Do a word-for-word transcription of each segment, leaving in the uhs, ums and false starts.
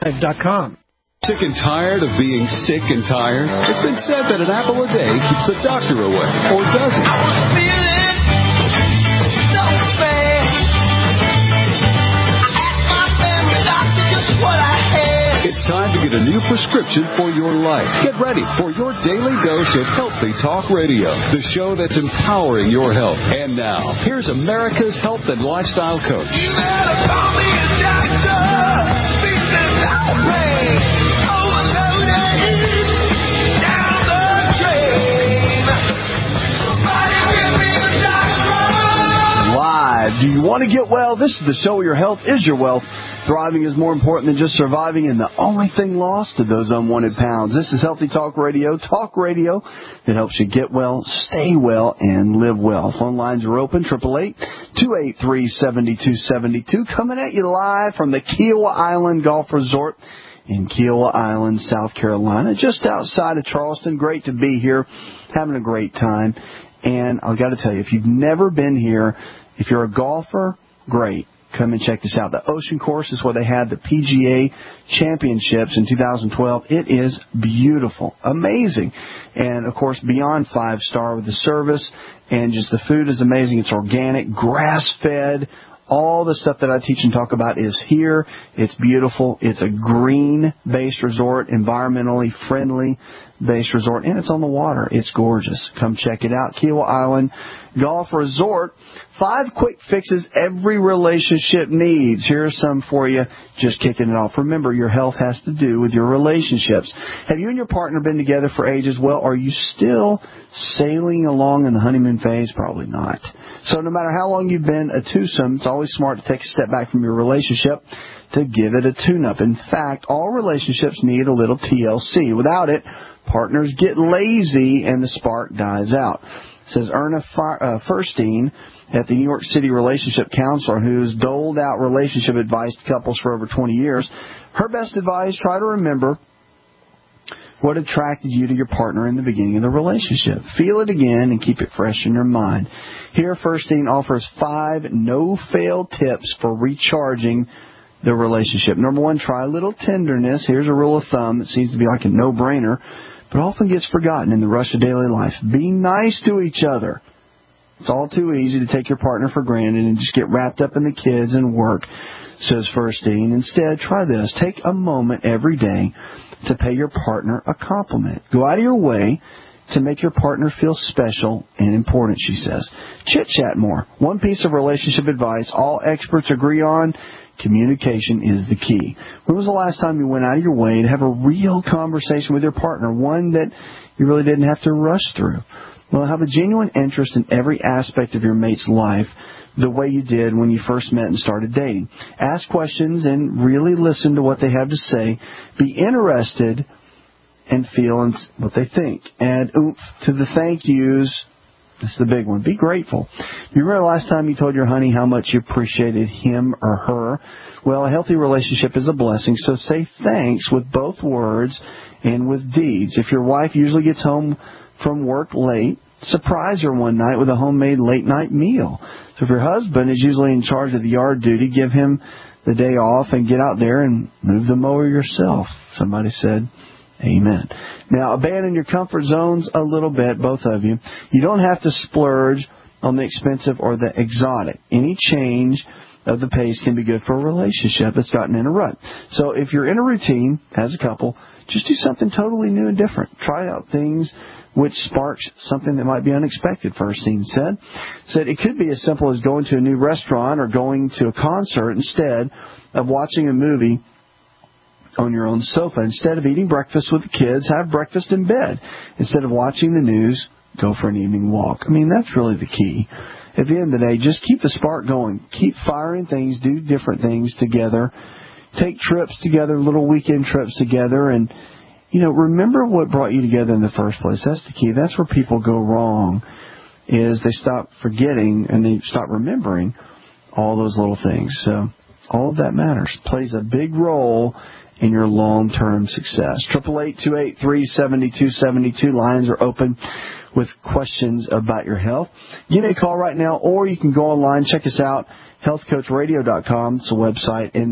dot com. Sick and tired of being sick and tired? It's been said that an apple a day keeps the doctor away, or does it? I was feeling so bad. I asked my family doctor just what I had. It's time to get a new prescription for your life. Get ready for your daily dose of Healthy Talk Radio, the show that's empowering your health. And now, here's America's health and lifestyle coach. You better call me a doctor. Feeling outraged. Do you want to get well? This is the show where your health is your wealth. Thriving is more important than just surviving, and the only thing lost are those unwanted pounds. This is Healthy Talk Radio, talk radio that helps you get well, stay well, and live well. Phone lines are open, eight eight eight, two eight three, seven two seven two. Coming at you live from the Kiowa Island Golf Resort in Kiowa Island, South Carolina, just outside of Charleston. Great to be here, having a great time. And I've got to tell you, if you've never been here, if you're a golfer, great. Come and check this out. The Ocean Course is where they had the P G A Championships in two thousand twelve. It is beautiful, amazing. And, of course, beyond five-star with the service, and just the food is amazing. It's organic, grass-fed. All the stuff that I teach and talk about is here. It's beautiful. It's a green-based resort, environmentally friendly-based resort, and it's on the water. It's gorgeous. Come check it out. Kiowa Island Golf Resort. Five quick fixes every relationship needs. Here are some for you, just kicking it off. Remember, your health has to do with your relationships. Have you and your partner been together for ages? Well, are you still sailing along in the honeymoon phase? Probably not. So no matter how long you've been a twosome, it's always smart to take a step back from your relationship to give it a tune-up. In fact, all relationships need a little T L C. Without it, partners get lazy and the spark dies out. It says Erna Furstein at the New York City Relationship Counselor, who's doled out relationship advice to couples for over twenty years. Her best advice, try to remember what attracted you to your partner in the beginning of the relationship. Feel it again and keep it fresh in your mind. Here, Furstein offers five no-fail tips for recharging the relationship. Number one, try a little tenderness. Here's a rule of thumb that seems to be like a no-brainer, but often gets forgotten in the rush of daily life. Be nice to each other. It's all too easy to take your partner for granted and just get wrapped up in the kids and work, says Furstein. Instead, try this. Take a moment every day to pay your partner a compliment. Go out of your way to make your partner feel special and important, she says. Chit-chat more. One piece of relationship advice all experts agree on: communication is the key. When was the last time you went out of your way to have a real conversation with your partner, one that you really didn't have to rush through? Well, have a genuine interest in every aspect of your mate's life, the way you did when you first met and started dating. Ask questions and really listen to what they have to say. Be interested and feel what they think. Add oomph to the thank yous. That's the big one. Be grateful. You remember the last time you told your honey how much you appreciated him or her? Well, a healthy relationship is a blessing, so say thanks with both words and with deeds. If your wife usually gets home from work late, surprise her one night with a homemade late-night meal. So if your husband is usually in charge of the yard duty, give him the day off and get out there and move the mower yourself. Somebody said, amen. Now, abandon your comfort zones a little bit, both of you. You don't have to splurge on the expensive or the exotic. Any change of the pace can be good for a relationship that's gotten in a rut. So if you're in a routine as a couple, just do something totally new and different. Try out things which sparks something that might be unexpected, Furstein said. Said it could be as simple as going to a new restaurant or going to a concert instead of watching a movie on your own sofa. Instead of eating breakfast with the kids, have breakfast in bed. Instead of watching the news, go for an evening walk. I mean, that's really the key. At the end of the day, just keep the spark going. Keep firing things, do different things together. Take trips together, little weekend trips together, and you know, remember what brought you together in the first place. That's the key. That's where people go wrong, is they stop forgetting and they stop remembering all those little things. So all of that matters. Plays a big role in your long-term success. Triple eight two eight three seven two seven two. Lines are open with questions about your health. Give me a call right now, or you can go online, check us out, health coach radio dot com. It's a website, and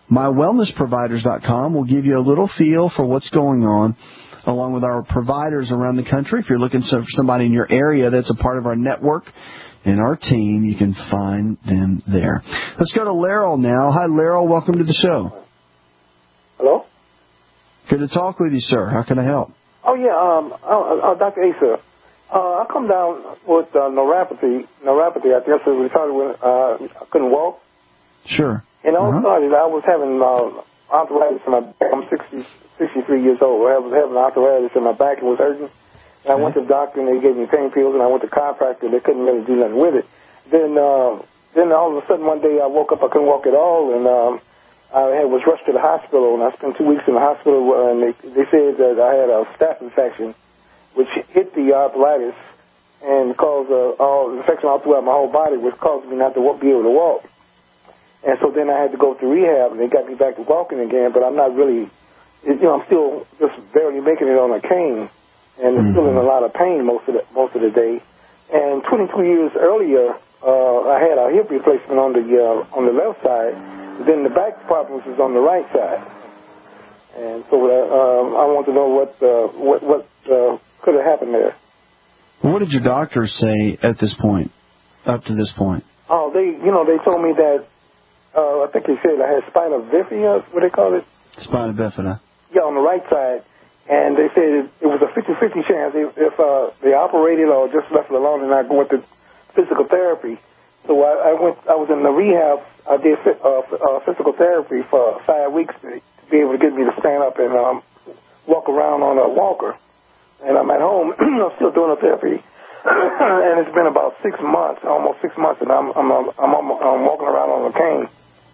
my wellness providers dot com will give you a little feel for what's going on, along with our providers around the country. If you're looking for somebody in your area that's a part of our network and our team, you can find them there. Let's go to Laryl now. Hi, Laryl. Welcome to the show. Hello? Good to talk with you, sir. How can I help? Oh, yeah, um, uh, uh, Doctor Asa. Uh, I come down with uh, neuropathy. Neuropathy, I guess it was started when uh, I couldn't walk. Sure. And all uh-huh. started, I was having uh, arthritis in my back. I'm sixty, sixty-three years old. I was having arthritis in my back. It was hurting. And I went to the doctor, and they gave me pain pills, and I went to chiropractor. They couldn't really do nothing with it. Then uh, then all of a sudden, one day, I woke up. I couldn't walk at all, and um, I had, was rushed to the hospital, and I spent two weeks in the hospital, and they, they said that I had a staph infection, which hit the arthritis and caused uh, all infection all throughout my whole body, which caused me not to walk, be able to walk. And so then I had to go to rehab, and they got me back to walking again, but I'm not really, you know, I'm still just barely making it on a cane. And mm-hmm. still in a lot of pain most of the most of the day. And twenty-two years earlier, uh, I had a hip replacement on the uh, on the left side. Then the back problems is on the right side. And so uh, um, I want to know what uh, what what uh, could have happened there. What did your doctors say at this point, up to this point? Oh, they you know they told me that uh, I think they said I had spina bifida. What they call it? Spina bifida. Yeah, on the right side. And they said it was a fifty-fifty chance if, if uh, they operated or just left it alone and I go into physical therapy. So I, I went. I was in the rehab. I did uh, uh, physical therapy for five weeks to, to be able to get me to stand up and um, walk around on a walker. And I'm at home. I'm still doing the therapy, and it's been about six months, almost six months, and I'm I'm I'm, I'm, I'm walking around on a cane.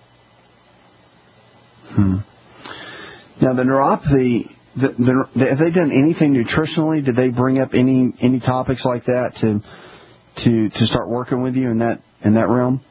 Hmm. Now the neuropathy. The, the, have they done anything nutritionally? Did they bring up any any topics like that to to to start working with you in that in that realm?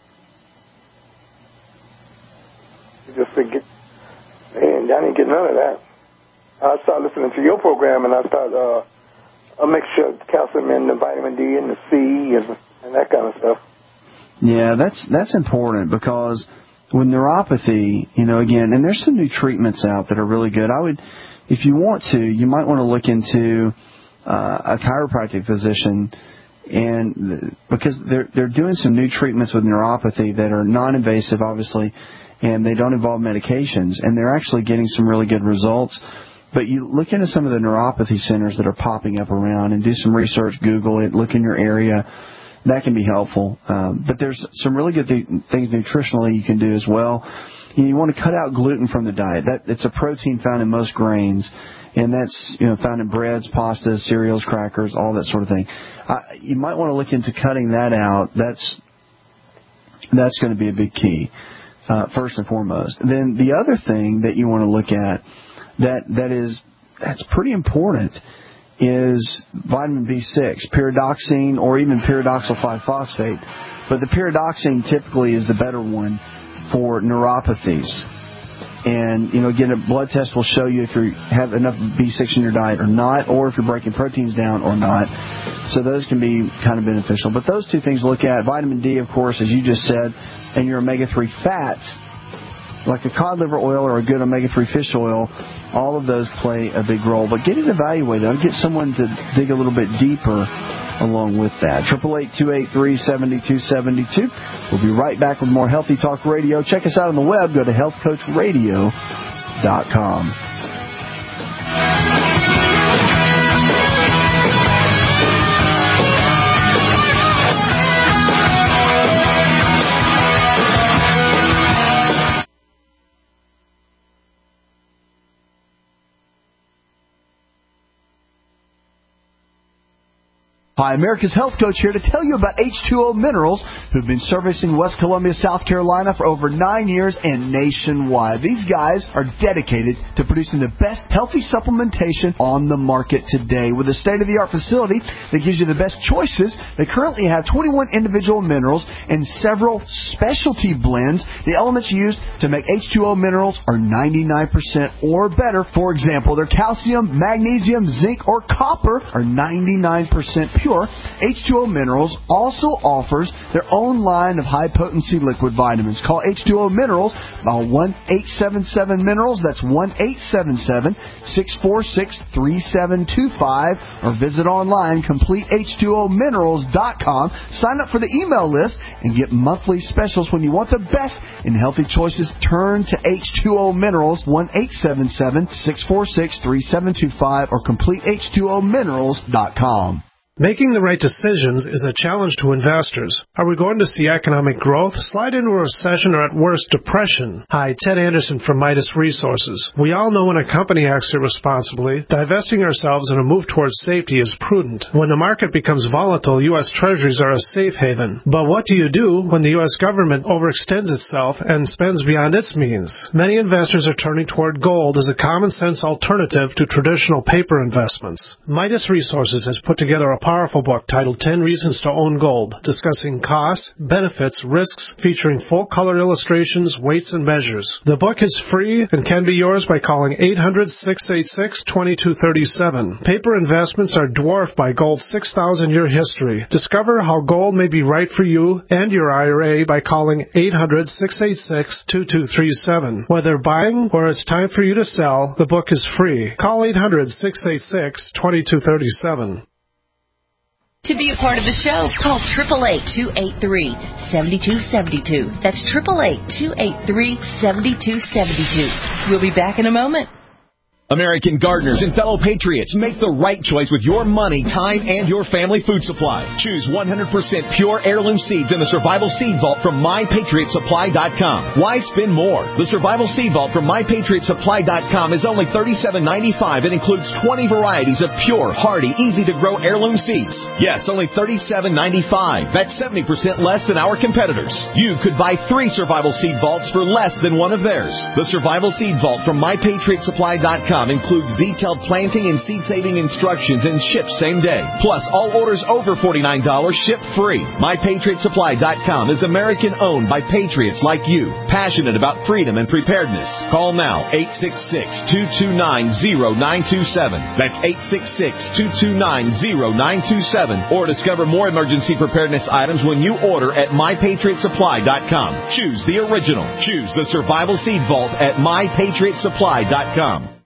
Just to get, man, I didn't get none of that. I started listening to your program, and I started uh, a mixture of calcium and the vitamin D and the C and, and that kind of stuff. Yeah, that's that's important because with neuropathy, you know, again, and there's some new treatments out that are really good. I would. If you want to, you might want to look into uh, a chiropractic physician, and because they're they're doing some new treatments with neuropathy that are non-invasive, obviously, and they don't involve medications, and they're actually getting some really good results. But you look into some of the neuropathy centers that are popping up around and do some research, Google it, look in your area. That can be helpful. Um, but there's some really good th- things nutritionally you can do as well. You want to cut out gluten from the diet. That it's a protein found in most grains, and that's you know found in breads, pastas, cereals, crackers, all that sort of thing. Uh, you might want to look into cutting that out. That's that's going to be a big key, uh, first and foremost. Then the other thing that you want to look at that that is that's pretty important is vitamin B six, pyridoxine, or even pyridoxal five phosphate. But the pyridoxine typically is the better one for neuropathies. And, you know, again, a blood test will show you if you have enough B six in your diet or not, or if you're breaking proteins down or not. So those can be kind of beneficial. But those two things to look at. Vitamin D, of course, as you just said, and your omega three fats, like a cod liver oil or a good omega three fish oil, all of those play a big role. But get it evaluated. I'll get someone to dig a little bit deeper along with that. eight eight eight, two eight three, seven two seven two. We'll be right back with more Healthy Talk Radio. Check us out on the web. Go to health coach radio dot com. Hi, America's Health Coach here to tell you about H two O Minerals, who've been servicing West Columbia, South Carolina for over nine years and nationwide. These guys are dedicated to producing the best healthy supplementation on the market today. With a state-of-the-art facility that gives you the best choices, they currently have twenty-one individual minerals and several specialty blends. The elements used to make H two O Minerals are ninety-nine percent or better. For example, their calcium, magnesium, zinc, or copper are ninety-nine percent pure. pure, H two O Minerals also offers their own line of high-potency liquid vitamins. Call H two O Minerals by one eight seven seven Minerals. That's one eight seven seven, six four six, three seven two five. Or visit online, complete H two O minerals dot com. Sign up for the email list and get monthly specials. When you want the best in healthy choices, turn to H two O Minerals, one eight seven seven, six four six, three seven two five, or complete H two O minerals dot com. Making the right decisions is a challenge to investors. Are we going to see economic growth, slide into a recession, or at worst, depression? Hi, Ted Anderson from Midas Resources. We all know when a company acts irresponsibly, divesting ourselves in a move towards safety is prudent. When the market becomes volatile, U S Treasuries are a safe haven. But what do you do when the U S government overextends itself and spends beyond its means? Many investors are turning toward gold as a common-sense alternative to traditional paper investments. Midas Resources has put together a powerful book titled ten Reasons to Own Gold, discussing costs, benefits, risks, featuring full-color illustrations, weights, and measures. The book is free and can be yours by calling eight hundred, six eight six, two two three seven. Paper investments are dwarfed by gold's six thousand year history. Discover how gold may be right for you and your I R A by calling eight hundred, six eight six, two two three seven. Whether buying or it's time for you to sell, the book is free. Call eight hundred, six eight six, two two three seven. To be a part of the show, call eight eight eight, two eight three, seven two seven two. That's eight eight eight, two eight three, seven two seven two. We'll be back in a moment. American gardeners and fellow patriots, make the right choice with your money, time, and your family food supply. Choose one hundred percent pure heirloom seeds in the Survival Seed Vault from my patriot supply dot com. Why spend more? The Survival Seed Vault from my patriot supply dot com is only thirty-seven ninety-five and includes twenty varieties of pure, hardy, easy-to-grow heirloom seeds. Yes, only thirty-seven ninety-five. That's seventy percent less than our competitors. You could buy three Survival Seed Vaults for less than one of theirs. The Survival Seed Vault from my patriot supply dot com includes detailed planting and seed-saving instructions and ships same day. Plus, all orders over forty-nine dollars ship free. my patriot supply dot com is American-owned by patriots like you, passionate about freedom and preparedness. Call now, eight six six, two two nine, zero nine two seven. That's eight six six, two two nine, zero nine two seven. Or discover more emergency preparedness items when you order at my patriot supply dot com. Choose the original. Choose the Survival Seed Vault at my patriot supply dot com.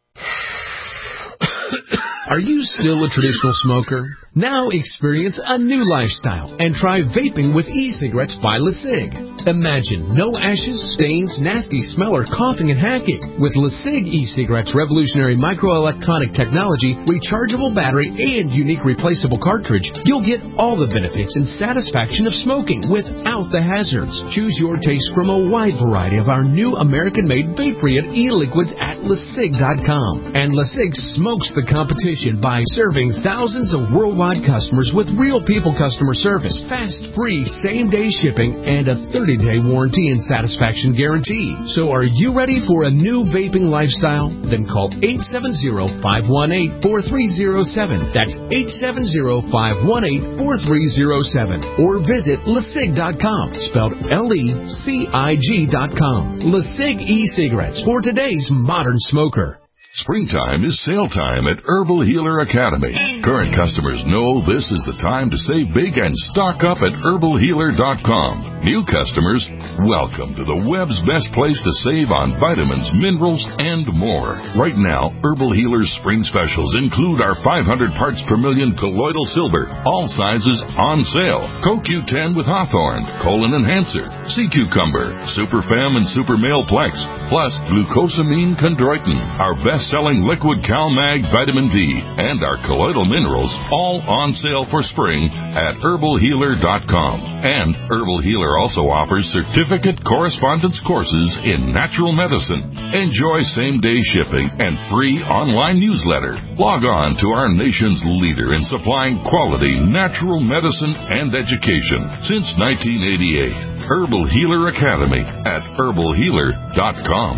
Are you still a traditional smoker? Now experience a new lifestyle and try vaping with e-cigarettes by LeSig. Imagine no ashes, stains, nasty smell, or coughing and hacking. With LeSig e-cigarettes' revolutionary microelectronic technology, rechargeable battery, and unique replaceable cartridge, you'll get all the benefits and satisfaction of smoking without the hazards. Choose your taste from a wide variety of our new American-made vape-free e-liquids at LeSig dot com. And LeSig smokes the competition by serving thousands of worldwide customers with real people customer service, fast, free, same-day shipping, and a thirty-day warranty and satisfaction guarantee. So are you ready for a new vaping lifestyle? Then call eight seven zero, five one eight, four three zero seven. That's eight seven zero, five one eight, four three zero seven. Or visit LeSig dot com, spelled L E C I G dot com. LeSig e-cigarettes for today's modern smoker. Springtime is sale time at Herbal Healer Academy. Current customers know this is the time to save big and stock up at herbal healer dot com. New customers, welcome to the web's best place to save on vitamins, minerals, and more. Right now, Herbal Healer's spring specials include our five hundred parts per million colloidal silver, all sizes on sale. Co Q ten with Hawthorne, Colon Enhancer, Sea Cucumber, Super Fem and Super Male Plex, plus Glucosamine Chondroitin, our best-selling liquid CalMag Vitamin D, and our colloidal minerals, all on sale for spring at herbal healer dot com. And Herbal Healer also offers certificate correspondence courses in natural medicine. Enjoy same-day shipping and free online newsletter. Log on to our nation's leader in supplying quality natural medicine and education since nineteen eighty-eight. Herbal Healer Academy at herbal healer dot com.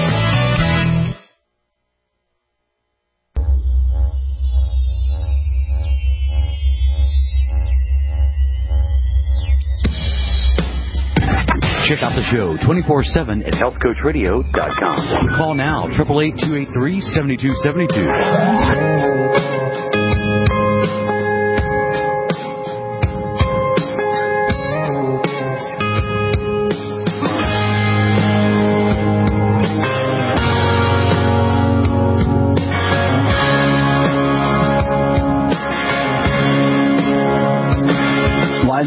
Check out the show twenty-four seven at health coach radio dot com. Call now, eight eight eight, two eight three, seven two seven two.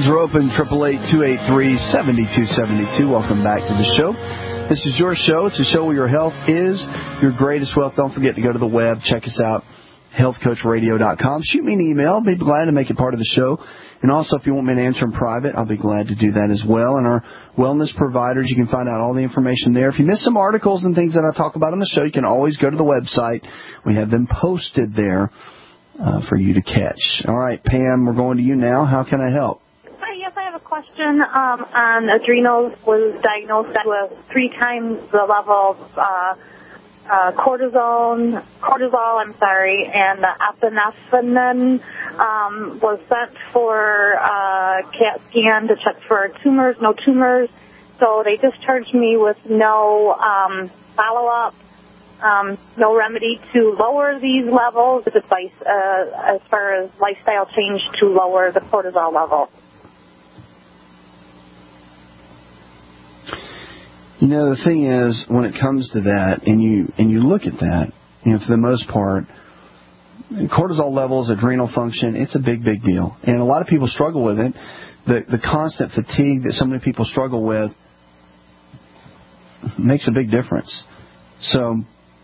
lines are open, eight eight eight, two eight three, seven two seven two. Welcome back to the show. This is your show. It's a show where your health is your greatest wealth. Don't forget to go to the web. Check us out, health coach radio dot com. Shoot me an email. I'll be glad to make it part of the show. And also, if you want me to answer in private, I'll be glad to do that as well. And our wellness providers, you can find out all the information there. If you miss some articles and things that I talk about on the show, you can always go to the website. We have them posted there uh, for you to catch. All right, Pam, we're going to you now. How can I help? Hi, yes, I have a question um, on adrenals. Was diagnosed with three times the level of uh, uh, cortisone, cortisol, I'm sorry, and epinephrine. Um, was sent for uh, CAT scan to check for tumors, no tumors. So they discharged me with no um, follow-up, um, no remedy to lower these levels. Advice uh, as far as lifestyle change to lower the cortisol level. You know, the thing is, when it comes to that, and you and you look at that, you know, for the most part, cortisol levels, adrenal function, it's a big, big deal. And a lot of people struggle with it. The the constant fatigue that so many people struggle with makes a big difference. So,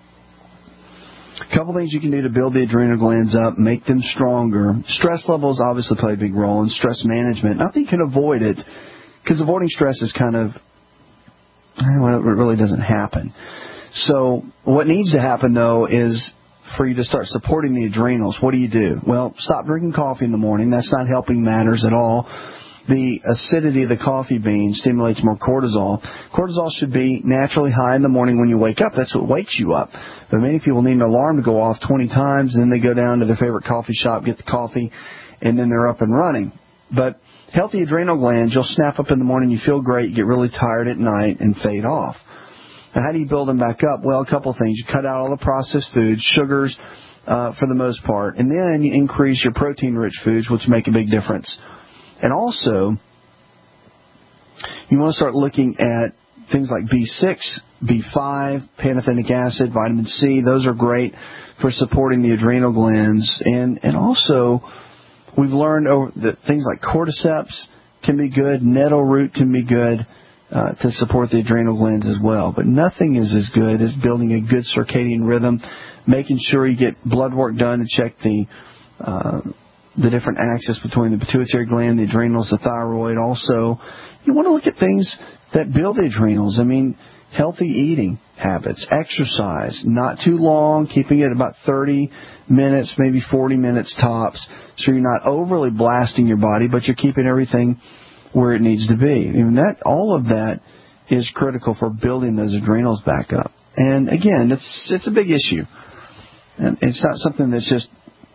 a couple things you can do to build the adrenal glands up, make them stronger. Stress levels obviously play a big role in stress management. Not that you can avoid it, because avoiding stress is kind of, well, it really doesn't happen. So what needs to happen, though, is for you to start supporting the adrenals. What do you do? Well, stop drinking coffee in the morning. That's not helping matters at all. The acidity of the coffee bean stimulates more cortisol. Cortisol should be naturally high in the morning when you wake up. That's what wakes you up. But many people need an alarm to go off twenty times, and then they go down to their favorite coffee shop, get the coffee, and then they're up and running. But healthy adrenal glands, you'll snap up in the morning, you feel great, you get really tired at night, and fade off. Now, how do you build them back up? Well, a couple of things. You cut out all the processed foods, sugars uh, for the most part, and then you increase your protein-rich foods, which make a big difference. And also, you want to start looking at things like B six, B five, pantothenic acid, vitamin C. Those are great for supporting the adrenal glands. And, and also, we've learned over that things like cordyceps can be good, nettle root can be good uh, to support the adrenal glands as well. But nothing is as good as building a good circadian rhythm, making sure you get blood work done to check the uh, the different axis between the pituitary gland, the adrenals, the thyroid. Also, you want to look at things that build the adrenals. I mean, healthy eating habits, exercise, not too long, keeping it about thirty minutes, maybe forty minutes tops, so you're not overly blasting your body, but you're keeping everything where it needs to be. I mean, that, all of that is critical for building those adrenals back up. And again, it's it's a big issue. And it's not something that's just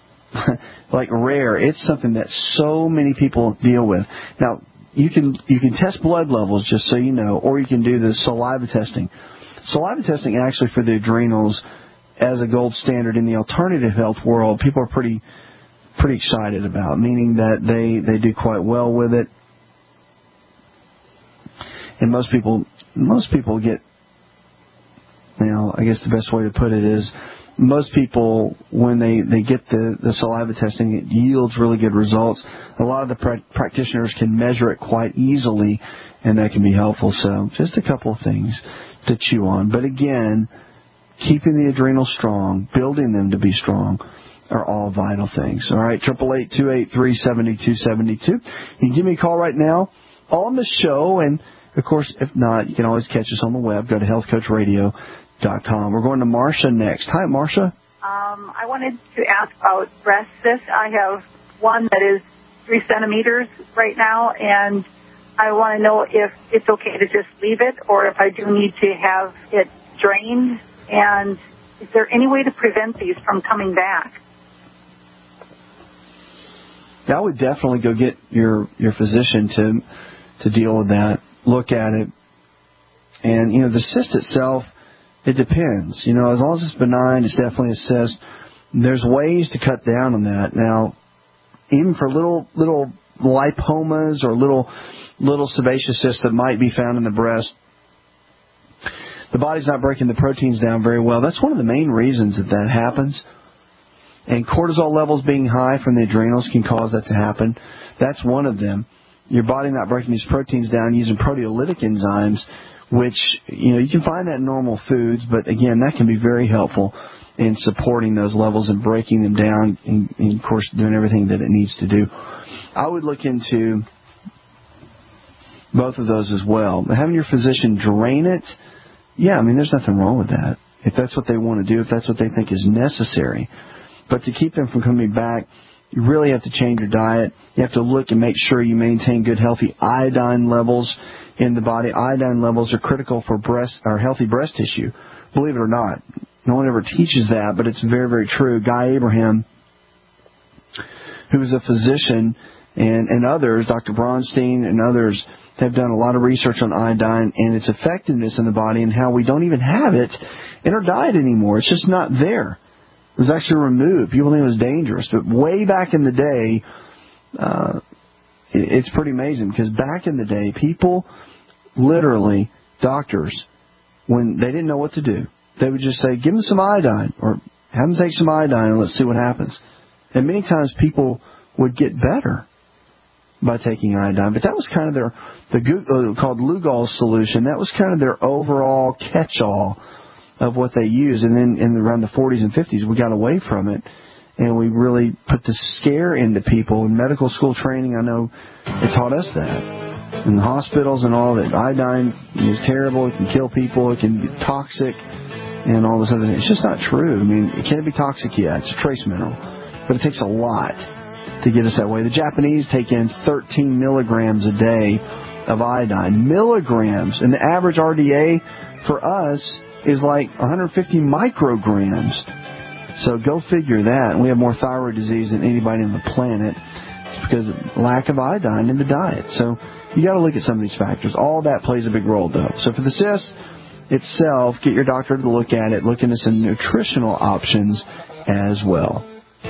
like rare. It's something that so many people deal with. Now, you can you can test blood levels, just so you know, or you can do the saliva testing. Saliva testing actually for the adrenals as a gold standard in the alternative health world, people are pretty pretty excited about, meaning that they, they do quite well with it. And most people most people get, you know, I guess the best way to put it is, most people, when they, they get the, the saliva testing, it yields really good results. A lot of the pra- practitioners can measure it quite easily, and that can be helpful. So just a couple of things to chew on. But again, keeping the adrenals strong, building them to be strong, are all vital things. All right, eight eight eight, two eight three, seven two seven two. You can give me a call right now on the show, and, of course, if not, you can always catch us on the web. Go to health coach radio dot com. We're going to Marcia next. Hi, Marcia. Um, I wanted to ask about breast cysts. I have one that is three centimeters right now, and I want to know if it's okay to just leave it or if I do need to have it drained. And is there any way to prevent these from coming back? I would definitely go get your, your physician to to deal with that, look at it. And, you know, the cyst itself, it depends. You know, as long as it's benign, it's definitely a cyst. There's ways to cut down on that. Now, even for little little lipomas or little little sebaceous cysts that might be found in the breast, the body's not breaking the proteins down very well. That's one of the main reasons that that happens. And cortisol levels being high from the adrenals can cause that to happen. That's one of them. your body not breaking these proteins down using proteolytic enzymes, which, you know, you can find that in normal foods, but again, that can be very helpful in supporting those levels and breaking them down, and, and of course, doing everything that it needs to do. I would look into both of those as well. But having your physician drain it, yeah, I mean, there's nothing wrong with that. If that's what they want to do, if that's what they think is necessary. But to keep them from coming back, you really have to change your diet. You have to look and make sure you maintain good, healthy iodine levels in the body. Iodine levels are critical for breast or healthy breast tissue. Believe it or not, no one ever teaches that, but it's very, very true. Guy Abraham, who is a physician, and, and others, Doctor Bronstein and others, have done a lot of research on iodine and its effectiveness in the body and how we don't even have it in our diet anymore. It's just not there. It was actually removed. People think it was dangerous. But way back in the day, uh, it's pretty amazing because back in the day, people, literally, doctors, when they didn't know what to do, they would just say, give them some iodine or have them take some iodine and let's see what happens. And many times people would get better by taking iodine. But that was kind of their, the uh, called Lugol's solution. That was kind of their overall catch-all of what they used. And then in the, around the forties and fifties, we got away from it. And we really put the scare into people. In medical school training, I know it taught us that. In the hospitals and all that, iodine is terrible. It can kill people. It can be toxic and all this other thing. It's just not true. I mean, it can't be toxic yet. It's a trace mineral. But it takes a lot to get us that way. The Japanese take in thirteen milligrams a day of iodine. Milligrams. And the average R D A for us is like one hundred fifty micrograms. So go figure that. And we have more thyroid disease than anybody on the planet. It's because of lack of iodine in the diet. So you got to look at some of these factors. All that plays a big role, though. So for the cyst itself, get your doctor to look at it. Look into some nutritional options as well.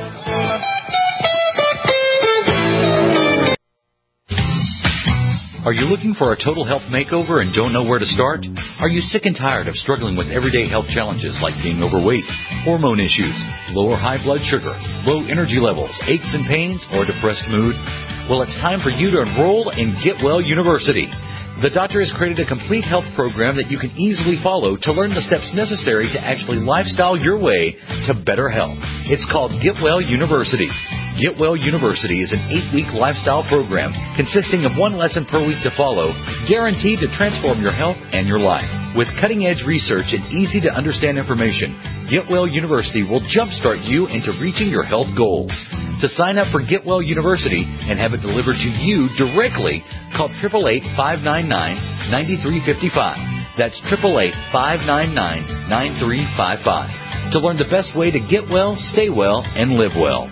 Are you looking for a total health makeover and don't know where to start? Are you sick and tired of struggling with everyday health challenges like being overweight, hormone issues, low or high blood sugar, low energy levels, aches and pains, or depressed mood? Well, it's time for you to enroll in Get Well University. The doctor has created a complete health program that you can easily follow to learn the steps necessary to actually lifestyle your way to better health. It's called Get Well University. Get Well University is an eight-week lifestyle program consisting of one lesson per week to follow, guaranteed to transform your health and your life. With cutting-edge research and easy-to-understand information, Get Well University will jumpstart you into reaching your health goals. To sign up for Get Well University and have it delivered to you directly, call eight eight eight, five nine nine, nine three five five. That's eight eight eight, five nine nine, nine three five five. To learn the best way to get well, stay well, and live well.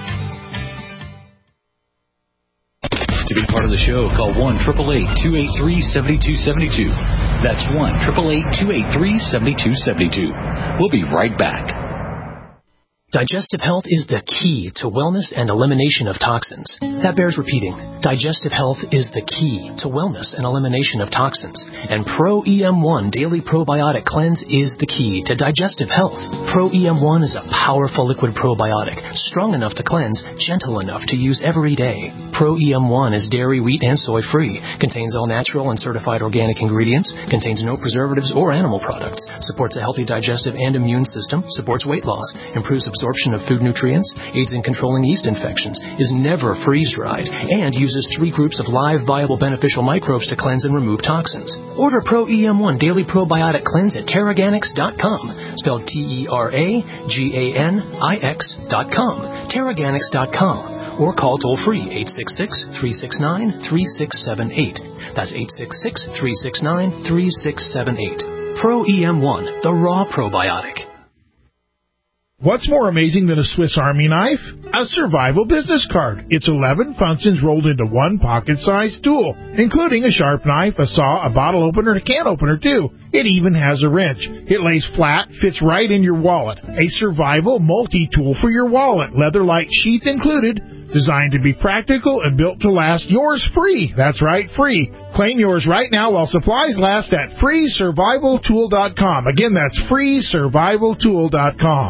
To be part of the show, call one eight eight eight, two eight three, seven two seven two. That's one eight eight eight, two eight three, seven two seven two. We'll be right back. Digestive health is the key to wellness and elimination of toxins. That bears repeating. Digestive health is the key to wellness and elimination of toxins. And Pro E M one Daily Probiotic Cleanse is the key to digestive health. Pro E M one is a powerful liquid probiotic, strong enough to cleanse, gentle enough to use every day. Pro E M one is dairy, wheat, and soy free, contains all natural and certified organic ingredients, contains no preservatives or animal products, supports a healthy digestive and immune system, supports weight loss, improves absorption of food nutrients, aids in controlling yeast infections, is never freeze-dried, and uses three groups of live, viable, beneficial microbes to cleanse and remove toxins. Order Pro E M one Daily Probiotic Cleanse at Terraganics dot com, spelled T E R A G A N I X dot com, Terraganics dot com, or call toll-free eight six six, three six nine, three six seven eight. That's eight six six, three six nine, three six seven eight. Pro E M one, the raw probiotic. What's more amazing than a Swiss Army knife? A survival business card. It's eleven functions rolled into one pocket-sized tool, including a sharp knife, a saw, a bottle opener, and a can opener, too. It even has a wrench. It lays flat, fits right in your wallet. A survival multi-tool for your wallet, leather-like sheath included, designed to be practical and built to last. Yours free. That's right, free. Claim yours right now while supplies last at free survival tool dot com. Again, that's free survival tool dot com. Build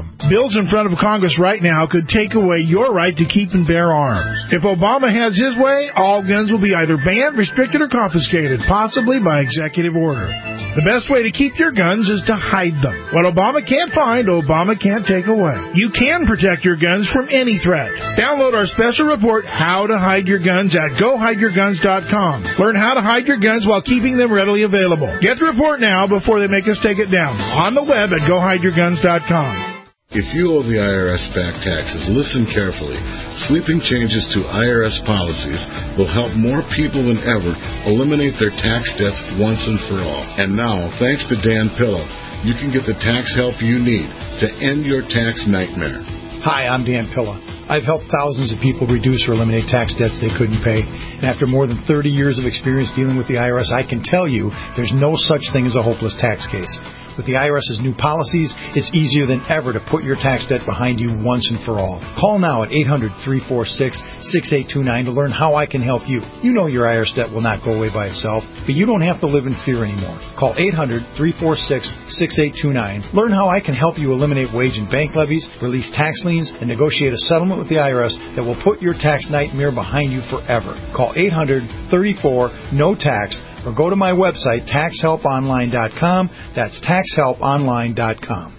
bills in front of Congress right now could take away your right to keep and bear arms. If Obama has his way, all guns will be either banned, restricted, or confiscated, possibly by executive order. The best way to keep your guns is to hide them. What Obama can't find, Obama can't take away. You can protect your guns from any threat. Download our special report, How to Hide Your Guns, at go hide your guns dot com. Learn how to hide your guns while keeping them readily available. Get the report now before they make us take it down. On the web at go hide your guns dot com. If you owe the I R S back taxes, listen carefully. Sweeping changes to I R S policies will help more people than ever eliminate their tax debts once and for all. And now, thanks to Dan Pillow, you can get the tax help you need to end your tax nightmare. Hi, I'm Dan Pilla. I've helped thousands of people reduce or eliminate tax debts they couldn't pay. And after more than thirty years of experience dealing with the I R S, I can tell you there's no such thing as a hopeless tax case. With the I R S's new policies, it's easier than ever to put your tax debt behind you once and for all. Call now at eight hundred, three four six, six eight two nine to learn how I can help you. You know your I R S debt will not go away by itself, but you don't have to live in fear anymore. Call eight hundred, three four six, six eight two nine. Learn how I can help you eliminate wage and bank levies, release tax liens, and negotiate a settlement with the I R S that will put your tax nightmare behind you forever. Call eight hundred, thirty-four, N O T A X or go to my website, tax help online dot com. That's tax help online dot com.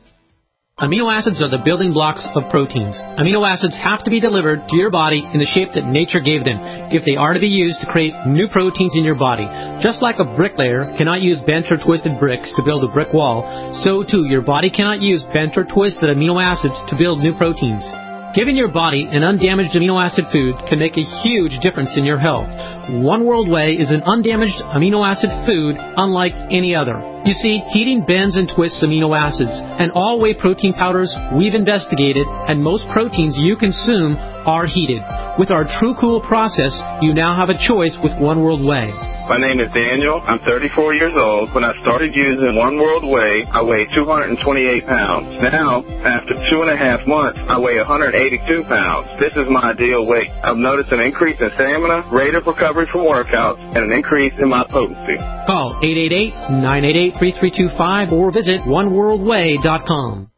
Amino acids are the building blocks of proteins. Amino acids have to be delivered to your body in the shape that nature gave them if they are to be used to create new proteins in your body. Just like a bricklayer cannot use bent or twisted bricks to build a brick wall, so too your body cannot use bent or twisted amino acids to build new proteins. Giving your body an undamaged amino acid food can make a huge difference in your health. One World Whey is an undamaged amino acid food unlike any other. You see, heating bends and twists amino acids, and all whey protein powders we've investigated, and most proteins you consume are heated. With our True Cool process, you now have a choice with One World Whey. My name is Daniel. I'm thirty-four years old. When I started using One World Whey, I weighed two hundred twenty-eight pounds. Now, after two and a half months, I weigh one hundred eighty-two pounds. This is my ideal weight. I've noticed an increase in stamina, rate of recovery from workouts, and an increase in my potency. Call eight eight eight, nine eight eight, three three two five or visit one world whey dot com.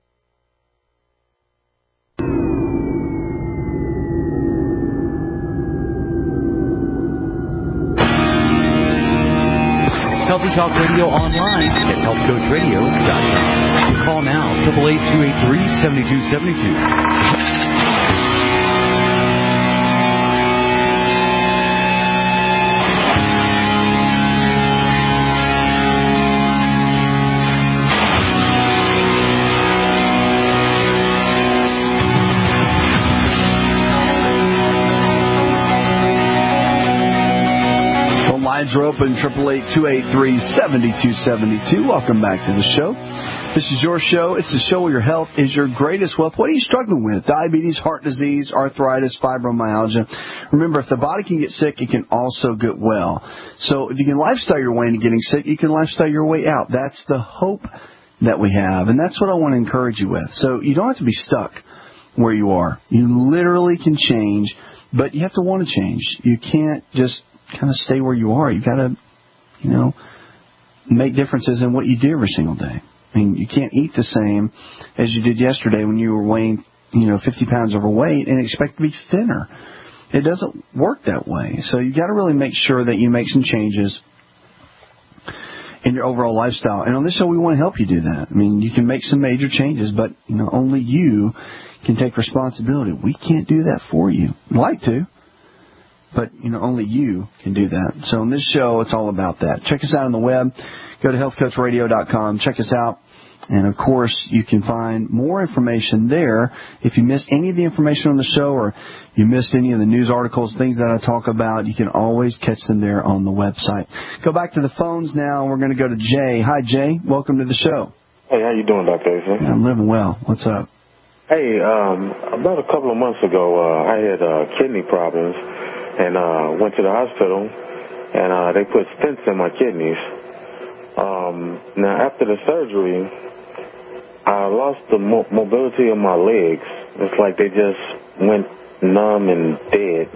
Healthy Talk Radio online at health coach radio dot com. Call now, eight eight eight, two eight three, seven two seven two. Lines are open, eight eight eight, two eight three, seven two seven two. Welcome back to the show. This is your show. It's the show where your health is your greatest wealth. What are you struggling with? Diabetes, heart disease, arthritis, fibromyalgia. Remember, if the body can get sick, it can also get well. So if you can lifestyle your way into getting sick, you can lifestyle your way out. That's the hope that we have, and that's what I want to encourage you with. So you don't have to be stuck where you are. You literally can change, but you have to want to change. You can't just kind of stay where you are. You got to, you know, make differences in what you do every single day. I mean, you can't eat the same as you did yesterday when you were weighing, you know, fifty pounds overweight and expect to be thinner. It doesn't work that way. So you got to really make sure that you make some changes in your overall lifestyle. And on this show, we want to help you do that. I mean, you can make some major changes, but, you know, only you can take responsibility. We can't do that for you. We'd like to. But, you know, only you can do that. So on this show, it's all about that. Check us out on the web. Go to health coach radio dot com. Check us out. And, of course, you can find more information there. If you missed any of the information on the show or you missed any of the news articles, things that I talk about, you can always catch them there on the website. Go back to the phones now. We're going to go to Jay. Hi, Jay. Welcome to the show. Hey, how you doing, Doctor Asa? Yeah, I'm living well. What's up? Hey, um, about a couple of months ago, uh, I had uh, kidney problems. And uh, went to the hospital, and uh, they put stents in my kidneys. Um, now, after the surgery, I lost the mo- mobility of my legs. It's like they just went numb and dead.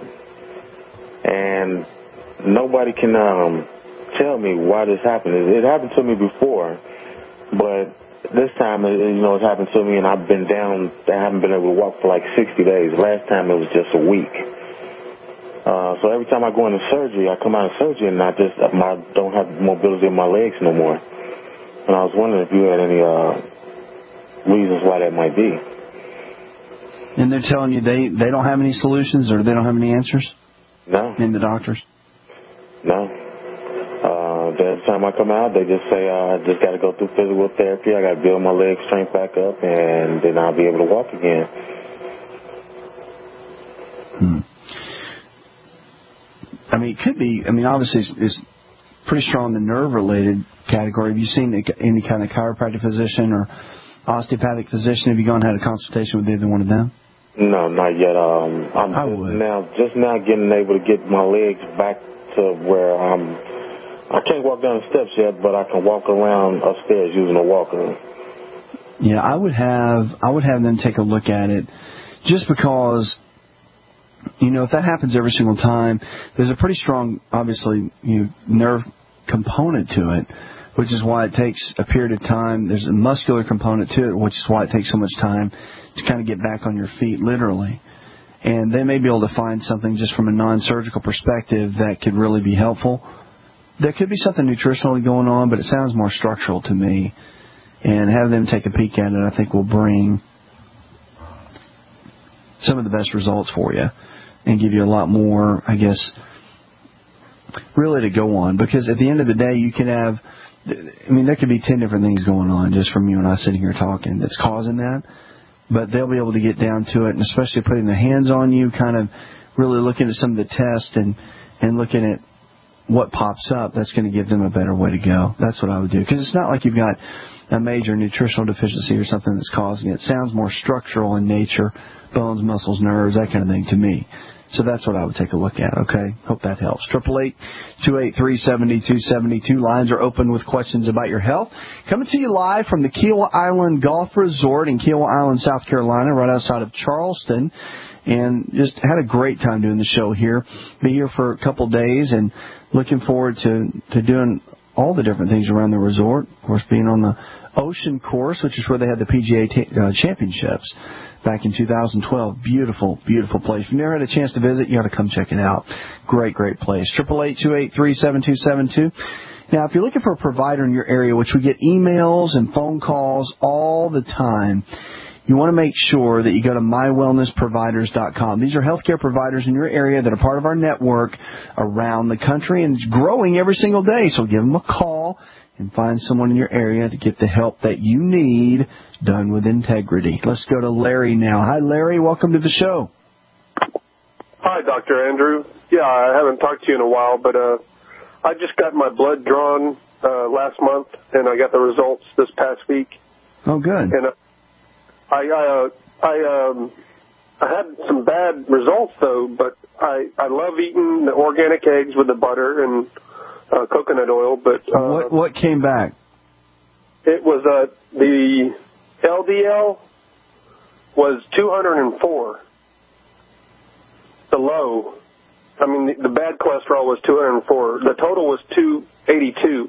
And nobody can um, tell me why this happened. It, it happened to me before, but this time, you know, it's happened to me, and I've been down. I haven't been able to walk for like sixty days. Last time it was just a week. Uh, so every time I go into surgery, I come out of surgery, and I just I don't have mobility in my legs no more. And I was wondering if you had any uh, reasons why that might be. And they're telling you they, they don't have any solutions, or they don't have any answers? No. In the doctors? No. Uh, every time I come out, they just say uh, I just got to go through physical therapy. I got to build my leg strength back up, and then I'll be able to walk again. Hmm. I mean, it could be. I mean, obviously, it's, it's pretty strong in the nerve-related category. Have you seen any kind of chiropractic physician or osteopathic physician? Have you gone and had a consultation with either one of them? No, not yet. Um, I'm I just would. now just now getting able to get my legs back to where I'm. I can't walk down the steps yet, but I can walk around upstairs using a walker. Yeah, I would have I would have them take a look at it, just because, you know, if that happens every single time, there's a pretty strong, obviously, you know, nerve component to it, which is why it takes a period of time. There's a muscular component to it, which is why it takes so much time to kind of get back on your feet, literally. And they may be able to find something just from a non-surgical perspective that could really be helpful. There could be something nutritionally going on, but it sounds more structural to me. And have them take a peek at it, I think, will bring some of the best results for you and give you a lot more, I guess, really to go on. Because at the end of the day, you could have, I mean, there could be ten different things going on just from you and I sitting here talking that's causing that. But they'll be able to get down to it, and especially putting their hands on you, kind of really looking at some of the tests and, and looking at what pops up. That's going to give them a better way to go. That's what I would do. Because it's not like you've got a major nutritional deficiency or something that's causing it. It sounds more structural in nature, bones, muscles, nerves, that kind of thing to me. So that's what I would take a look at, okay? Hope that helps. Triple eight, two eight three, seven two seven two. Lines are open with questions about your health. Coming to you live from the Kiawah Island Golf Resort in Kiawah Island, South Carolina, right outside of Charleston. And just had a great time doing the show here. Be here for a couple days and looking forward to, to doing all the different things around the resort. Of course, being on the Ocean Course, which is where they had the P G A t- uh, Championships back in two thousand twelve. Beautiful, beautiful place. If you've never had a chance to visit, you ought to come check it out. Great, great place. Triple eight two eight three seven two seven two. Now, if you're looking for a provider in your area, which we get emails and phone calls all the time, you want to make sure that you go to my wellness providers dot com. These are healthcare providers in your area that are part of our network around the country, and it's growing every single day. So give them a call and find someone in your area to get the help that you need, done with integrity. Let's go to Larry now. Hi, Larry. Welcome to the show. Hi, Doctor Andrew. Yeah, I haven't talked to you in a while, but uh, I just got my blood drawn uh, last month, and I got the results this past week. Oh, good. And uh, I, I, uh, I, um, I had some bad results though, but I, I love eating the organic eggs with the butter and uh, coconut oil. But uh, what what came back? It was uh, the L D L was two hundred four. The low, I mean, the, the bad cholesterol was two hundred four. The total was two eighty-two.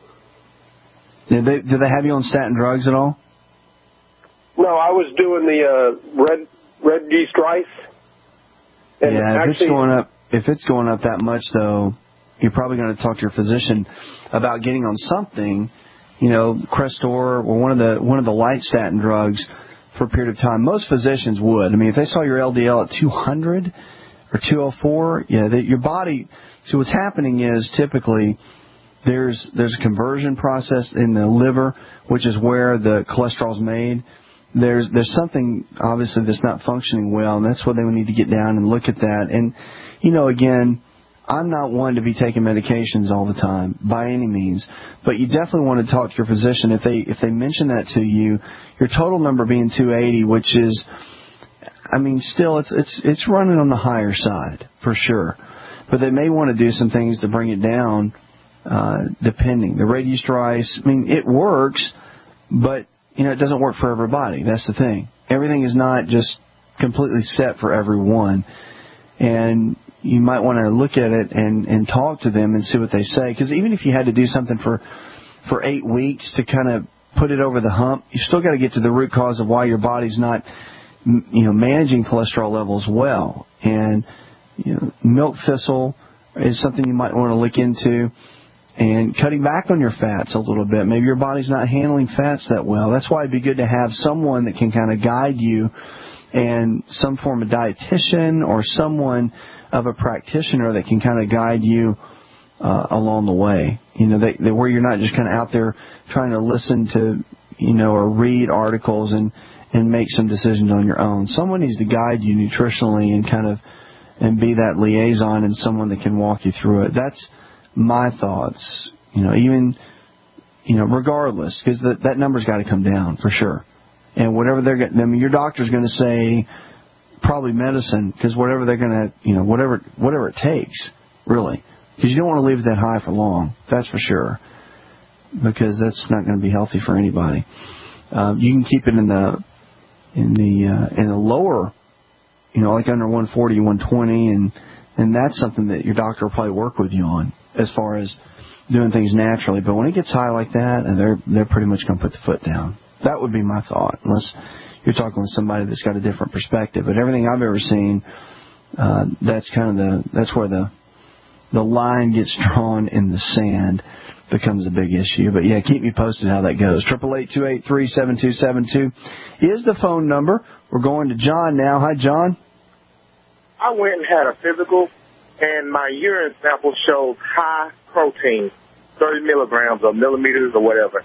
Did they did they have you on statin drugs at all? No, I was doing the uh, red red yeast rice. And yeah, if actually, it's going up, if it's going up that much, though, you're probably going to talk to your physician about getting on something, you know, Crestor or one of the one of the light statin drugs for a period of time. Most physicians would. I mean, if they saw your L D L at two hundred or two oh four, yeah, they, your body. So what's happening is typically there's there's a conversion process in the liver, which is where the cholesterol's made. There's there's something obviously that's not functioning well, and that's where they would need to get down and look at that. And you know, again, I'm not one to be taking medications all the time by any means, but you definitely want to talk to your physician if they if they mention that to you. Your total number being two eighty, which is, I mean, still it's it's it's running on the higher side for sure, but they may want to do some things to bring it down, uh, depending. The red yeast rice, I mean, it works, but you know, it doesn't work for everybody. That's the thing. Everything is not just completely set for everyone. And you might want to look at it and, and talk to them and see what they say. Because even if you had to do something for, for eight weeks to kind of put it over the hump. You still got to get to the root cause of why your body's not, you know, managing cholesterol levels well. And, you know, milk thistle is something you might want to look into. And cutting back on your fats a little bit. Maybe your body's not handling fats that well. That's why it'd be good to have someone that can kind of guide you, and some form of dietitian or someone of a practitioner that can kind of guide you uh, along the way. You know, they, they, where you're not just kind of out there trying to listen to, you know, or read articles and, and make some decisions on your own. Someone needs to guide you nutritionally and kind of and be that liaison and someone that can walk you through it. That's my thoughts, you know, even, you know, regardless, because that, that number's got to come down for sure. And whatever they're going to, I mean, your doctor's going to say probably medicine, because whatever they're going to, you know, whatever, whatever it takes, really. Because you don't want to leave it that high for long, that's for sure, because that's not going to be healthy for anybody. Um, you can keep it in the, in the, uh, in the lower, you know, like under one forty, one twenty, and, and that's something that your doctor will probably work with you on, as far as doing things naturally. But when it gets high like that, and they're they're pretty much going to put the foot down. That would be my thought, unless you're talking with somebody that's got a different perspective. But everything I've ever seen, uh, that's kind of the that's where the the line gets drawn in the sand, becomes a big issue. But yeah, keep me posted how that goes. Triple eight two eight three seven two seven two is the phone number. We're going to John now. Hi, John. I went and had a physical, and my urine sample showed high protein, thirty milligrams or millimeters or whatever.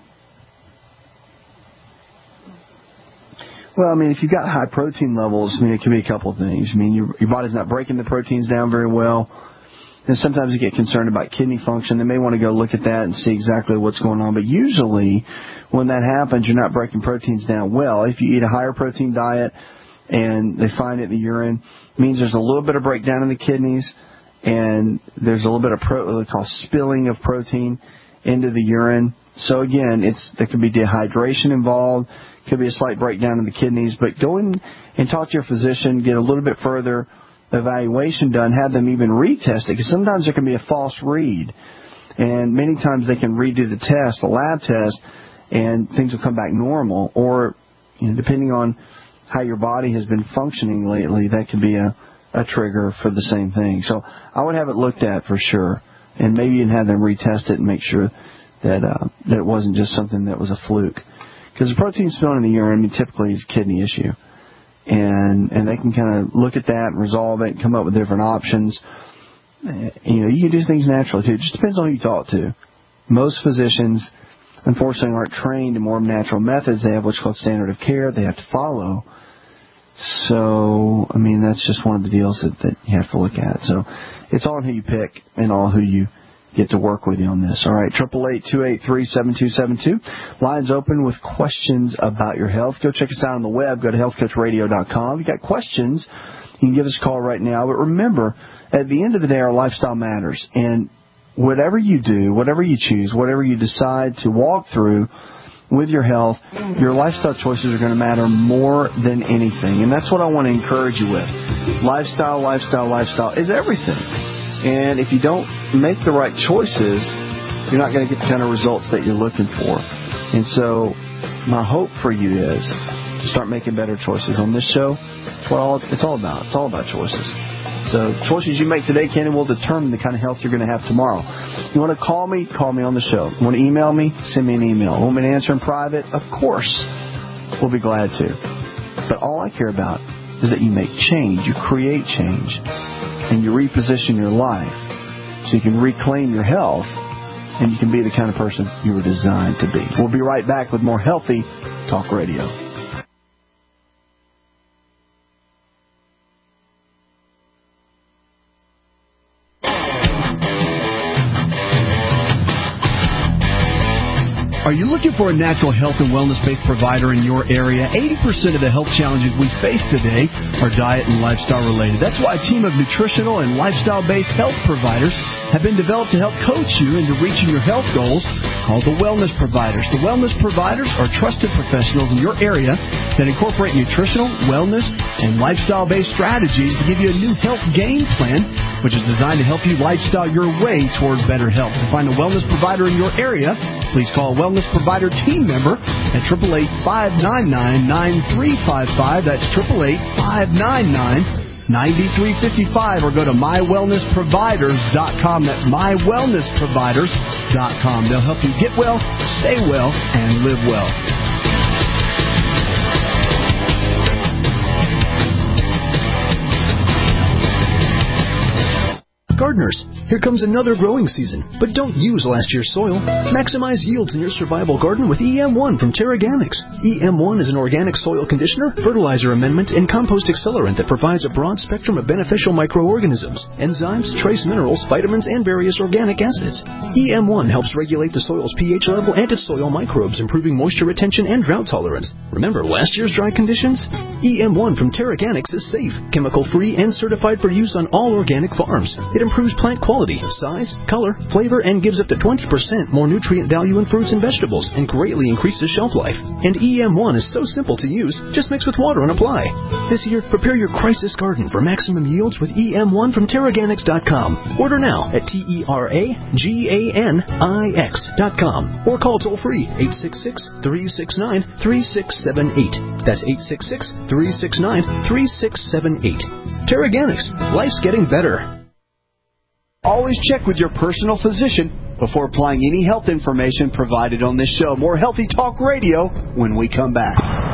Well, I mean, if you've got high protein levels, I mean, it could be a couple of things. I mean, your, your body's not breaking the proteins down very well. And sometimes you get concerned about kidney function. They may want to go look at that and see exactly what's going on. But usually when that happens, you're not breaking proteins down well. If you eat a higher protein diet and they find it in the urine, it means there's a little bit of breakdown in the kidneys, and there's a little bit of pro, what they call spilling of protein into the urine. So again, it's there could be dehydration involved, could be a slight breakdown in the kidneys. But go in and talk to your physician, get a little bit further evaluation done, have them even retest it, because sometimes there can be a false read, and many times they can redo the test, the lab test, and things will come back normal. Or, you know, depending on how your body has been functioning lately, that could be a, a trigger for the same thing. So I would have it looked at for sure, and maybe even have them retest it and make sure that uh, that it wasn't just something that was a fluke. Because the protein spilling in the urine, I mean, typically is a kidney issue. And and they can kind of look at that and resolve it and come up with different options. You know, you can do things naturally, too. It just depends on who you talk to. Most physicians, unfortunately, aren't trained in more natural methods. They have what's called standard of care they have to follow. So, I mean, that's just one of the deals that, that you have to look at. So it's all who you pick and all who you get to work with you on this. All right, triple eight two eight three seven two seven two. Lines open with questions about your health. Go check us out on the web. Go to health coach radio dot com. If you've got questions, you can give us a call right now. But remember, at the end of the day, our lifestyle matters. And whatever you do, whatever you choose, whatever you decide to walk through with your health, your lifestyle choices are going to matter more than anything. And that's what I want to encourage you with. Lifestyle, lifestyle, lifestyle is everything. And if you don't make the right choices, you're not going to get the kind of results that you're looking for. And so my hope for you is to start making better choices. On this show, it's what all, it's all about. It's all about choices. So choices you make today, Ken, will determine the kind of health you're going to have tomorrow. You want to call me? Call me on the show. You want to email me? Send me an email. Want me to answer in private? Of course. We'll be glad to. But all I care about is that you make change. You create change. And you reposition your life so you can reclaim your health and you can be the kind of person you were designed to be. We'll be right back with more Healthy Talk Radio. Are you looking for a natural health and wellness-based provider in your area? eighty percent of the health challenges we face today are diet and lifestyle related. That's why a team of nutritional and lifestyle-based health providers have been developed to help coach you into reaching your health goals, called the Wellness Providers. The Wellness Providers are trusted professionals in your area that incorporate nutritional, wellness, and lifestyle-based strategies to give you a new health game plan which is designed to help you lifestyle your way toward better health. To find a wellness provider in your area, please call a wellness provider team member at eight eight eight, five nine nine, nine three five five. That's eight eight eight, five nine nine, nine three five five, or go to my wellness providers dot com. That's my wellness providers dot com. They'll help you get well, stay well, and live well. Gardeners, here comes another growing season, but don't use last year's soil. Maximize yields in your survival garden with E M one from Terraganics. E M one is an organic soil conditioner, fertilizer amendment, and compost accelerant that provides a broad spectrum of beneficial microorganisms, enzymes, trace minerals, vitamins, and various organic acids. E M one helps regulate the soil's pH level and its soil microbes, improving moisture retention and drought tolerance. Remember last year's dry conditions? E M one from Terraganics is safe, chemical-free, and certified for use on all organic farms. It improves plant quality, size, color, flavor, and gives up to twenty percent more nutrient value in fruits and vegetables, and greatly increases shelf life. And E M one is so simple to use, just mix with water and apply. This year, prepare your crisis garden for maximum yields with E M one from Terraganics dot com. Order now at T E R A G A N I X dot com or call toll-free eight six six, three six nine, three six seven eight. That's eight six six, three six nine, three six seven eight. Terraganics. Life's getting better. Always check with your personal physician before applying any health information provided on this show. More Healthy Talk Radio when we come back.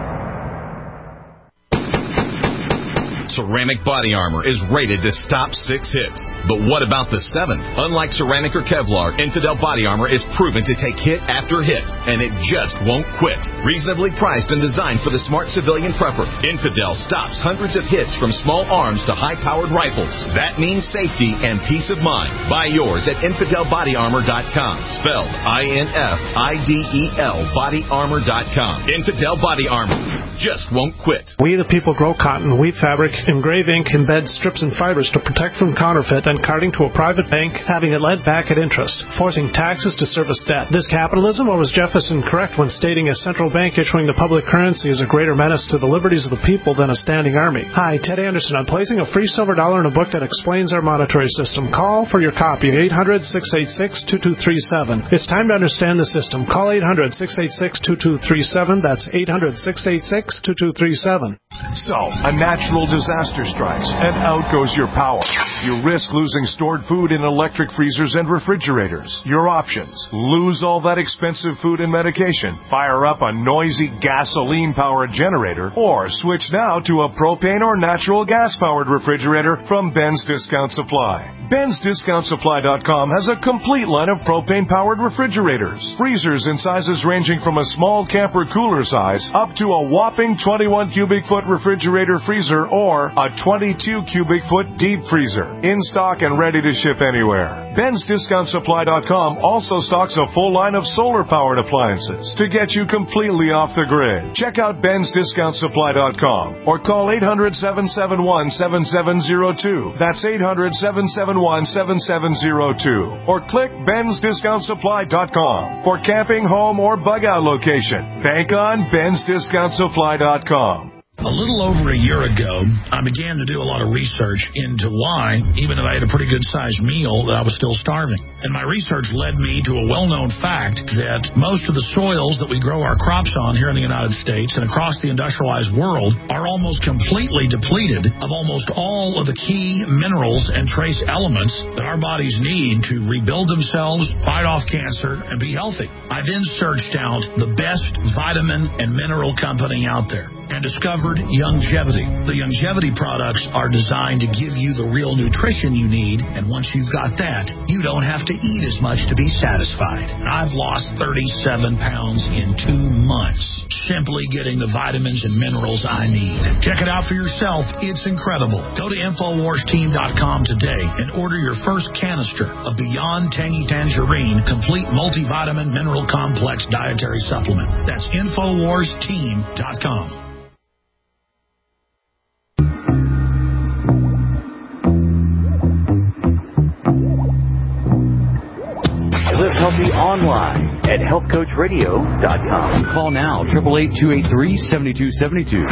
Ceramic Body Armor is rated to stop six hits. But what about the seventh? Unlike ceramic or Kevlar, Infidel Body Armor is proven to take hit after hit, and it just won't quit. Reasonably priced and designed for the smart civilian prepper, Infidel stops hundreds of hits from small arms to high-powered rifles. That means safety and peace of mind. Buy yours at infidel body armor dot com, spelled I N F I D E L, body armor dot com. Infidel Body Armor just won't quit. We the people grow cotton, weave fabric, engrave ink, embed strips and fibers to protect from counterfeit and carting to a private bank, having it lent back at interest, forcing taxes to service debt. This capitalism, or was Jefferson correct when stating a central bank issuing the public currency is a greater menace to the liberties of the people than a standing army? Hi, Ted Anderson. I'm placing a free silver dollar in a book that explains our monetary system. Call for your copy at eight hundred, six eight six, two two three seven. It's time to understand the system. Call eight hundred, six eight six, two two three seven. That's eight hundred, six eight six, two two three seven. So, a natural disaster strikes, and out goes your power. You risk losing stored food in electric freezers and refrigerators. Your options: lose all that expensive food and medication, fire up a noisy gasoline-powered generator, or switch now to a propane or natural gas-powered refrigerator from Ben's Discount Supply. Ben's Discount Supply dot com has a complete line of propane-powered refrigerators. Freezers in sizes ranging from a small camper cooler size up to a whopping twenty-one cubic foot refrigerator freezer or a twenty-two cubic foot deep freezer. In stock and ready to ship anywhere. Ben's Discount Supply dot com also stocks a full line of solar-powered appliances to get you completely off the grid. Check out Ben's Discount Supply dot com or call eight hundred, seven seven one, seven seven zero two. That's eight hundred, seven seven one, seven seven zero two. Or click Ben's Discount Supply dot com for camping, home, or bug-out location. Bank on Ben's Discount Supply dot com. A little over a year ago, I began to do a lot of research into why, even if I had a pretty good-sized meal, that I was still starving. And my research led me to a well-known fact that most of the soils that we grow our crops on here in the United States and across the industrialized world are almost completely depleted of almost all of the key minerals and trace elements that our bodies need to rebuild themselves, fight off cancer, and be healthy. I then searched out the best vitamin and mineral company out there and discovered Youngevity. The Youngevity products are designed to give you the real nutrition you need, and once you've got that, you don't have to eat as much to be satisfied. And I've lost thirty-seven pounds in two months, simply getting the vitamins and minerals I need. Check it out for yourself. It's incredible. Go to infowars team dot com today and order your first canister of Beyond Tangy Tangerine Complete Multivitamin Mineral Complex Dietary Supplement. That's infowars team dot com. Live healthy online at health coach radio dot com. Call now, eight eight eight, two eight three, seven two seven two.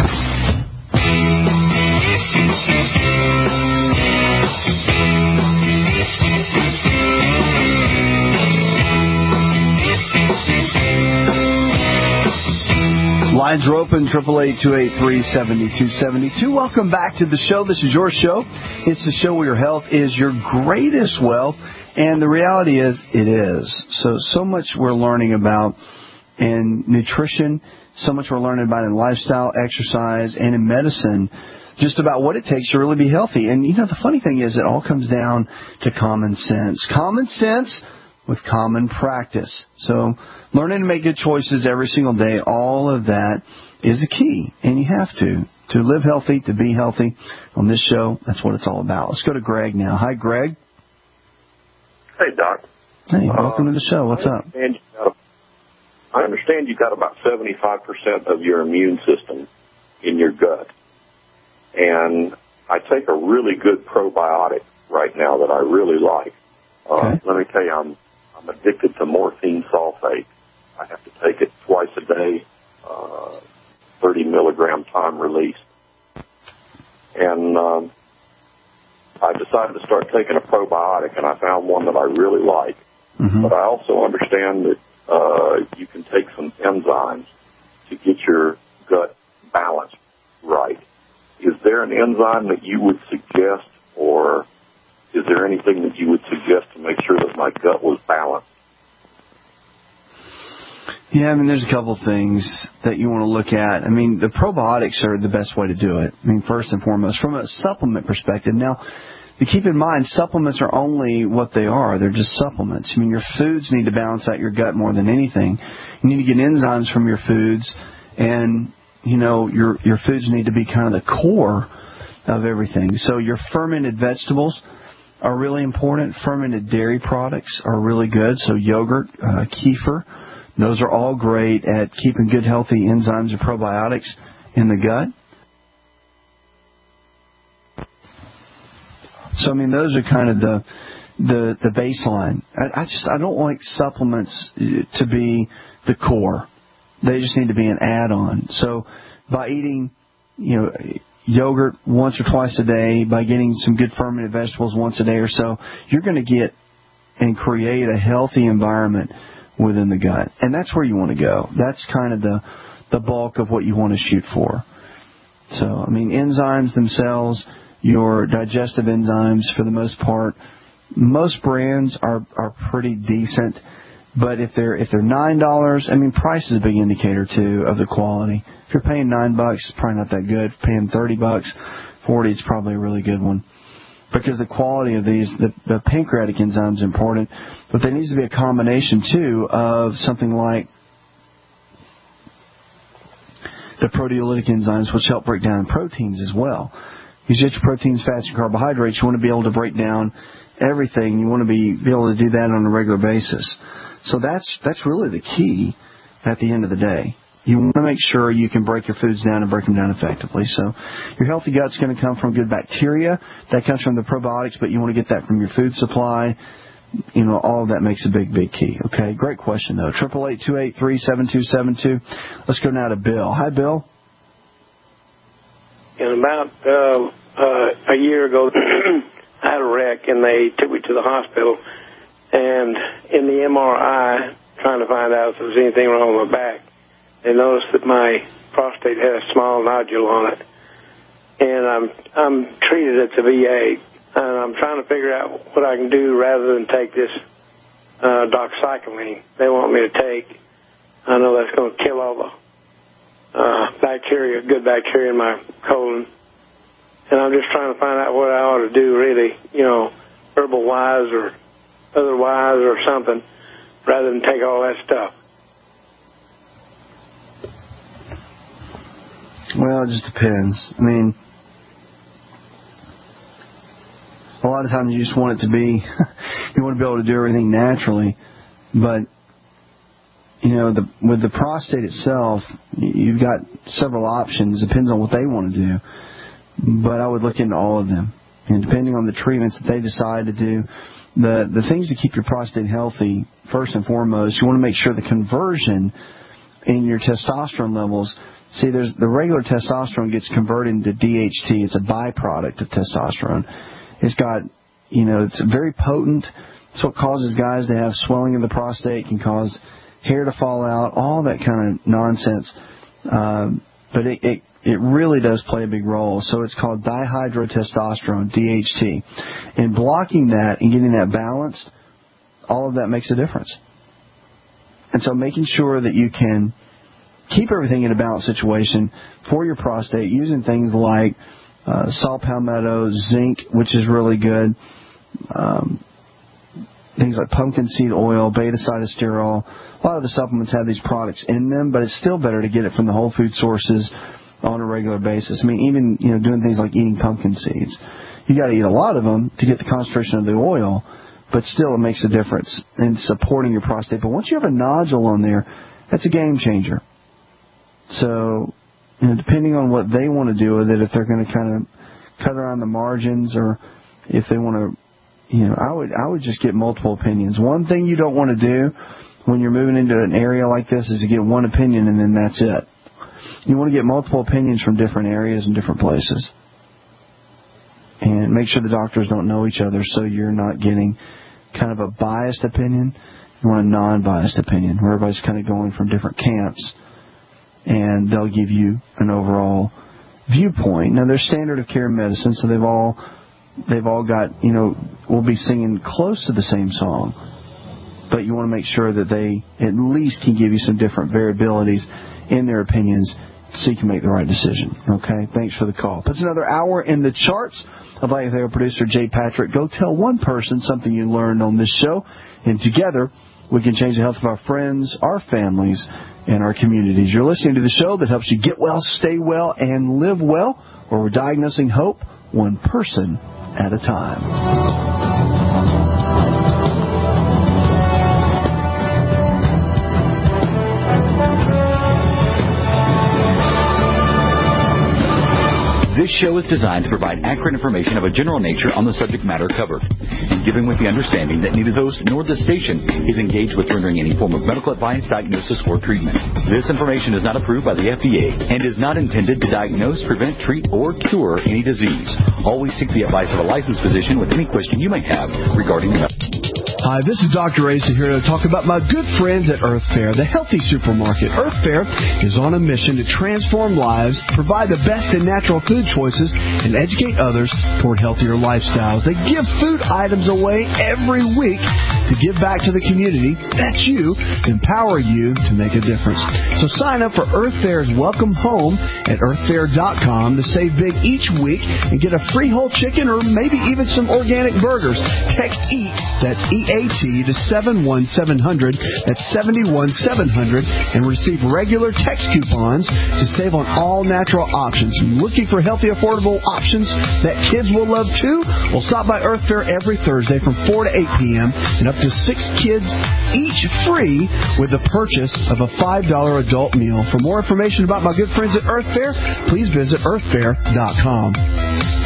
Lines are open, eight eight eight, two eight three, seven two seven two. Welcome back to the show. This is your show. It's the show where your health is your greatest wealth. And the reality is, it is. So, so much we're learning about in nutrition, so much we're learning about in lifestyle, exercise, and in medicine, just about what it takes to really be healthy. And, you know, the funny thing is, it all comes down to common sense. Common sense with common practice. So learning to make good choices every single day, all of that is a key. And you have to. To live healthy, to be healthy. On this show, that's what it's all about. Let's go to Greg now. Hi, Greg. Hey, Doc. Hey, welcome uh, to the show. What's I up? You got, I understand you got about seventy-five percent of your immune system in your gut. And I take a really good probiotic right now that I really like. Uh, okay. Let me tell you, I'm I'm addicted to morphine sulfate. I have to take it twice a day, uh, thirty milligram time release. And um, I decided to start taking a probiotic, and I found one that I really like. Mm-hmm. But I also understand that uh, you can take some enzymes to get your gut balanced right. Is there an enzyme that you would suggest, or is there anything that you would suggest to make sure that my gut was balanced? Yeah, I mean, there's a couple of things that you want to look at. I mean, the probiotics are the best way to do it. I mean, first and foremost, from a supplement perspective. Now, to keep in mind, supplements are only what they are. They're just supplements. I mean, your foods need to balance out your gut more than anything. You need to get enzymes from your foods, and, you know, your your foods need to be kind of the core of everything. So your fermented vegetables are really important. Fermented dairy products are really good. So yogurt, uh, kefir, those are all great at keeping good, healthy enzymes and probiotics in the gut. So, I mean, those are kind of the the, the baseline. I, I just I don't like supplements to be the core. They just need to be an add-on. So, by eating, you know, yogurt once or twice a day, by getting some good fermented vegetables once a day or so, you're going to get and create a healthy environment within the gut. And that's where you want to go. That's kind of the, the bulk of what you want to shoot for. So, I mean, enzymes themselves, your digestive enzymes, for the most part, most brands are, are pretty decent. But if they're if they're nine dollars, I mean, price is a big indicator too of the quality. If you're paying nine bucks, it's probably not that good. If you're paying thirty bucks, forty, it's probably a really good one. Because the quality of these, the, the pancreatic enzyme is important, but there needs to be a combination too of something like the proteolytic enzymes, which help break down proteins as well. You get your proteins, fats, and carbohydrates. You want to be able to break down everything. You want to be, be able to do that on a regular basis. So that's that's really the key at the end of the day. You want to make sure you can break your foods down and break them down effectively. So your healthy gut's going to come from good bacteria. That comes from the probiotics, but you want to get that from your food supply. You know, all of that makes a big, big key. Okay, great question, though. eight eight eight, two eight three, seven two seven two. Let's go now to Bill. Hi, Bill. And about uh, uh, a year ago, I had a wreck, and they took me to the hospital. And in the M R I, trying to find out if there was anything wrong with my back, they noticed that my prostate had a small nodule on it. And I'm I'm treated at the V A, and I'm trying to figure out what I can do rather than take this uh, doxycycline they want me to take. I know that's going to kill all the uh, bacteria, good bacteria in my colon. And I'm just trying to find out what I ought to do, really, you know, herbal-wise or otherwise or something, rather than take all that stuff. Well, it just depends. I mean, a lot of times you just want it to be, you want to be able to do everything naturally, but, you know, the, with the prostate itself, you've got several options. It depends on what they want to do. But I would look into all of them. And depending on the treatments that they decide to do, the, the things to keep your prostate healthy, first and foremost, you want to make sure the conversion in your testosterone levels. See, there's the regular testosterone gets converted into D H T. It's a byproduct of testosterone. It's got, you know, it's very potent. It's what causes guys to have swelling of the prostate, can cause hair to fall out, all that kind of nonsense. Um, but it, it it really does play a big role. So it's called dihydrotestosterone, D H T. And blocking that and getting that balanced, all of that makes a difference. And so making sure that you can keep everything in a balanced situation for your prostate using things like uh, saw palmetto, zinc, which is really good, um, things like pumpkin seed oil, beta-sitosterol. A lot of the supplements have these products in them, but it's still better to get it from the whole food sources on a regular basis. I mean, even, you know, doing things like eating pumpkin seeds. You got to eat a lot of them to get the concentration of the oil, but still it makes a difference in supporting your prostate. But once you have a nodule on there, that's a game changer. So, you know, depending on what they want to do with it, if they're going to kind of cut around the margins or if they want to, you know, I would I would just get multiple opinions. One thing you don't want to do when you're moving into an area like this is to get one opinion and then that's it. You want to get multiple opinions from different areas and different places. And make sure the doctors don't know each other so you're not getting kind of a biased opinion. You want a non-biased opinion where everybody's kind of going from different camps and they'll give you an overall viewpoint. Now, they're standard of care medicine, so they've all they've all got, you know, will be singing close to the same song. But you want to make sure that they at least can give you some different variabilities in their opinions so you can make the right decision. Okay? Thanks for the call. That's another hour in the charts. I'd like to thank our producer, Jay Patrick. Go tell one person something you learned on this show, and together we can change the health of our friends, our families, and our communities. You're listening to the show that helps you get well, stay well, and live well, where we're diagnosing hope one person at a time. This show is designed to provide accurate information of a general nature on the subject matter covered, and given with the understanding that neither the host nor the station is engaged with rendering any form of medical advice, diagnosis, or treatment. This information is not approved by the F D A and is not intended to diagnose, prevent, treat, or cure any disease. Always seek the advice of a licensed physician with any question you may have regarding the Hi, this is Doctor Asa here to talk about my good friends at Earth Fare, the healthy supermarket. Earth Fare is on a mission to transform lives, provide the best in natural food choices, and educate others toward healthier lifestyles. They give food items away every week to give back to the community. That's you. Empower you to make a difference. So sign up for Earth Fare's Welcome Home at earth fare dot com to save big each week and get a free whole chicken or maybe even some organic burgers. Text EAT, that's E A T, to seven one seven zero zero, that's seven one seven zero zero, and receive regular text coupons to save on all natural options. Looking for healthy, affordable options that kids will love too? Well, stop by Earth Fare every Thursday from four to eight p.m. and up to six kids each free with the purchase of a five dollar adult meal. For more information about my good friends at Earth Fare, please visit earth fare dot com.